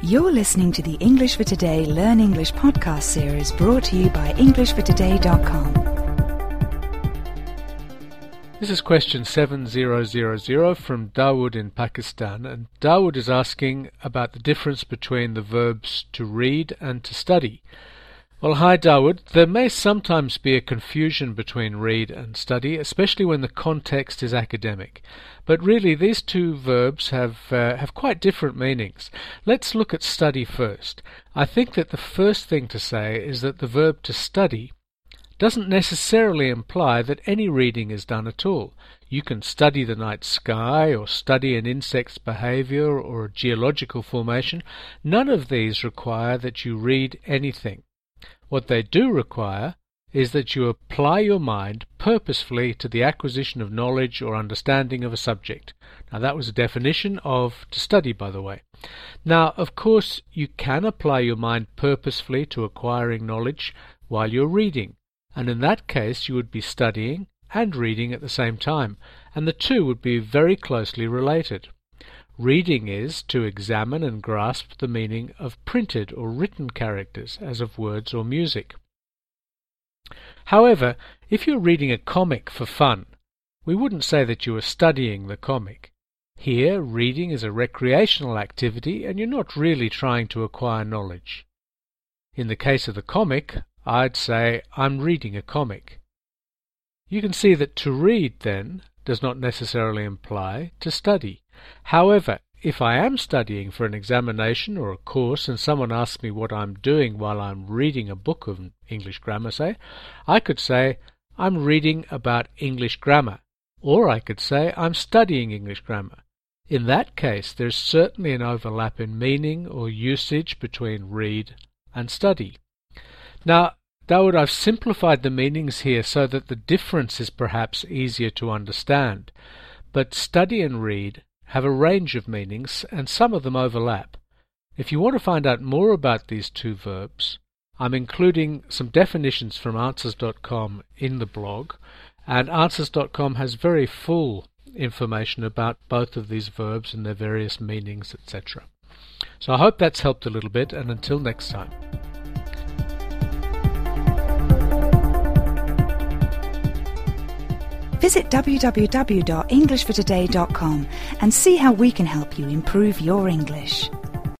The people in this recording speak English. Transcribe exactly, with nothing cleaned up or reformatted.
You're listening to the English for Today Learn English podcast series brought to you by english for today dot com. This is question seven thousand from Dawood in Pakistan, and Dawood is asking about the difference between the verbs to read and to study. Well, hi Dawood. There may sometimes be a confusion between read and study, especially when the context is academic. But really, these two verbs have uh, have quite different meanings. Let's look at study first. I think that the first thing to say is that the verb to study doesn't necessarily imply that any reading is done at all. You can study the night sky, or study an insect's behavior, or a geological formation. None of these require that you read anything. What they do require is that you apply your mind purposefully to the acquisition of knowledge or understanding of a subject. Now, that was a definition of to study, by the way. Now, of course, you can apply your mind purposefully to acquiring knowledge while you're reading, and in that case you would be studying and reading at the same time, and the two would be very closely related. Reading is to examine and grasp the meaning of printed or written characters, as of words or music. However, if you're reading a comic for fun, we wouldn't say that you are studying the comic. Here, reading is a recreational activity, and you're not really trying to acquire knowledge. In the case of the comic, I'd say, I'm reading a comic. You can see that to read, then, does not necessarily imply to study. However, if I am studying for an examination or a course and someone asks me what I'm doing while I'm reading a book of English grammar, say, I could say, I'm reading about English grammar, or I could say, I'm studying English grammar. In that case, there's certainly an overlap in meaning or usage between read and study. Now, Dawood, I've simplified the meanings here so that the difference is perhaps easier to understand, but study and read have a range of meanings, and some of them overlap. If you want to find out more about these two verbs, I'm including some definitions from answers dot com in the blog, and answers dot com has very full information about both of these verbs and their various meanings, et cetera. So I hope that's helped a little bit, and until next time. Visit w w w dot english for today dot com and see how we can help you improve your English.